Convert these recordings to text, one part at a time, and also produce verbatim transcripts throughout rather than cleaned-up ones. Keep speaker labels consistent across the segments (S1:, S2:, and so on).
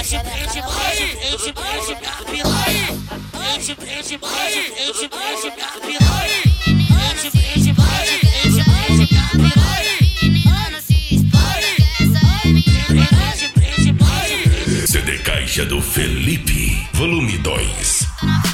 S1: prende, prende, prende, prende, prende na piranha. Prende, prende, prende, prende, prende na piranha. Prende, prende, prende, prende, prende na piranha. Prende, prende, prende.
S2: C D Caixa do Felipe, volume dois.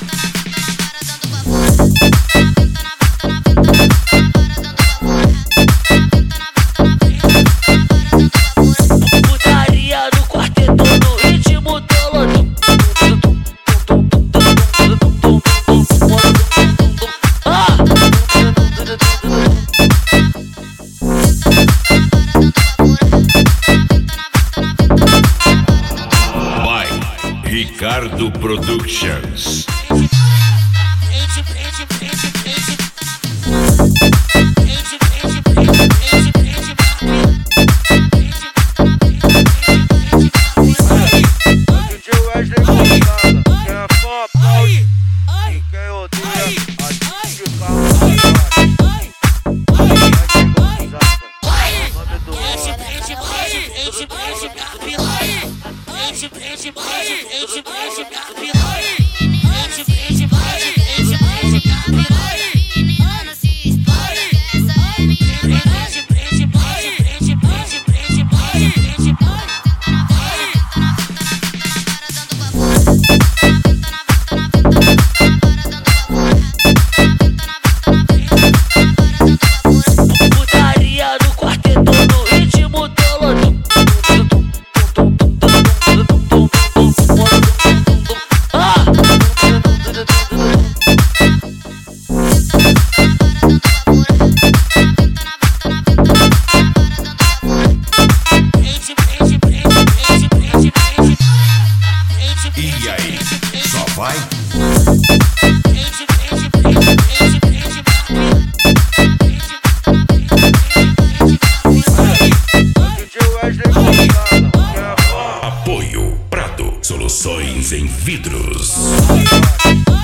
S2: Ricardo Productions.
S1: Prende, prende, prende, prende. Prende, prende, prende, prende, prende na piranha.
S3: D J Wesley Gonzaga, quem é fã aplaude, e quem odeia assiste o carro da Wesley Gonzaga.
S1: Prende, prende, prende, prende, prende na piranha. Prende, prende, prende, prende, prende na piranha. Prende, prende, prende, prende, prende na piranha. Prende, prende, prende, prende, prende, prende, prende, prende. Putaria no quarteto no ritmo do
S2: E aí, só vai?
S3: D J Wesley Gonzaga, quem é fã
S2: Apoio Prado, soluções em vidros.